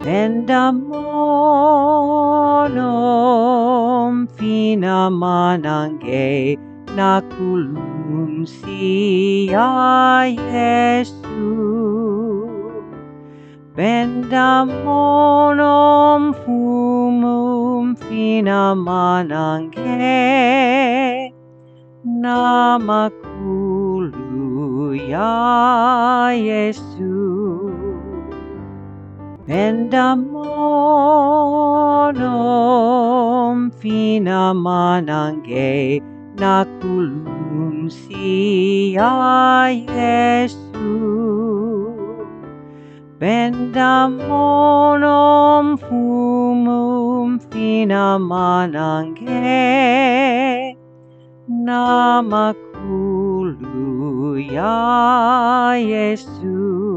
Bendamonom finamanangge nakulum siya Yesu. Bendamonom fumum finamanangge namakulu ya Yesu. Bendamonom finamanangge nakulum siya Yesu. Bendamonom fumum finamanangge namakulu ya Yesu.